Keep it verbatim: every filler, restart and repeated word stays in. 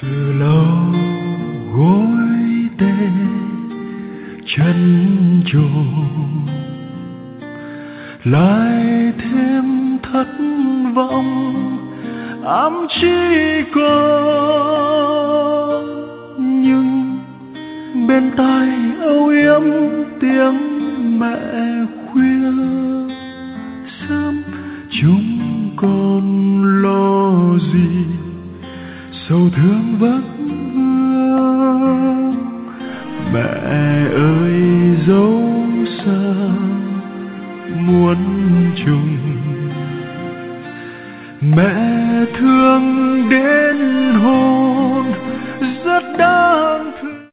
từ lâu gối tê chân trùng lại thêm thất vọng ám chỉ con, nhưng bên tai âu yếm tiếng mẹ khuya sớm chúng con lo gì sầu thương vất